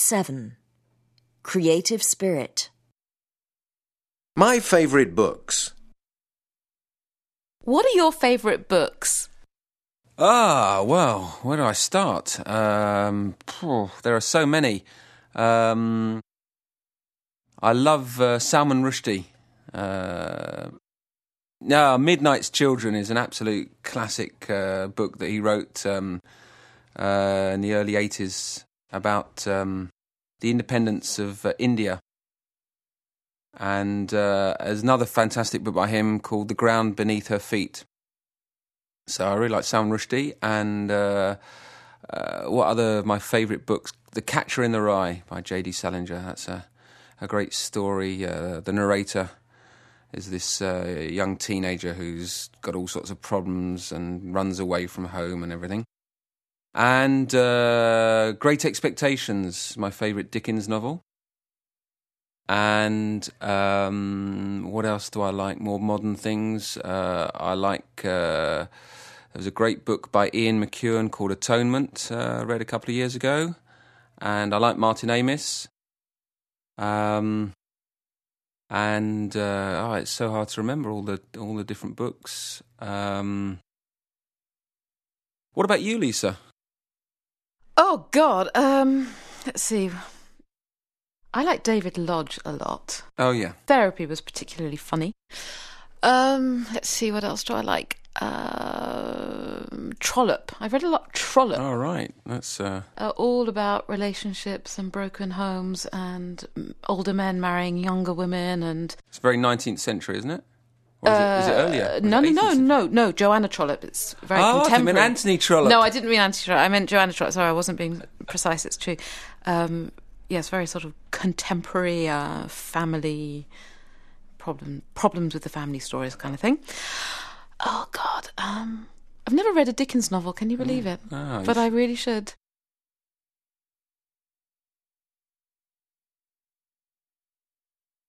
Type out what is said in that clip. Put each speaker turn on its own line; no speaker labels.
7. Creative Spirit.
My favourite books.
What are your favourite books?
Well, where do I start? There are so many. I love Salman Rushdie. Midnight's Children is an absolute classic book that he wrote in the early 80s about the independence of India. And there's another fantastic book by him called The Ground Beneath Her Feet. So I really like Salman Rushdie. And what other my favourite books? The Catcher in the Rye by J.D. Salinger. That's a great story. The narrator is this young teenager who's got all sorts of problems and runs away from home and everything. And Great Expectations, my favourite Dickens novel. And what else do I like? More modern things. I like... there was a great book by Ian McEwan called Atonement, I read a couple of years ago. And I like Martin Amis. It's so hard to remember all the different books. What about you, Lisa?
Oh, God. Let's see. I like David Lodge a lot.
Oh, yeah.
Therapy was particularly funny. Let's see, what else do I like? Trollope. I've read a lot of Trollope.
Oh, right. That's...
all about relationships and broken homes and older men marrying younger women and...
It's very 19th century, isn't it? Or is it earlier?
No, Joanna Trollope. It's very contemporary.
I meant Anthony Trollope.
No, I didn't mean Anthony Trollope. I meant Joanna Trollope. Sorry, I wasn't being precise. It's true. Yes, very sort of contemporary family problems with the family stories kind of thing. Oh, God. I've never read a Dickens novel. Can you believe it? But I really should.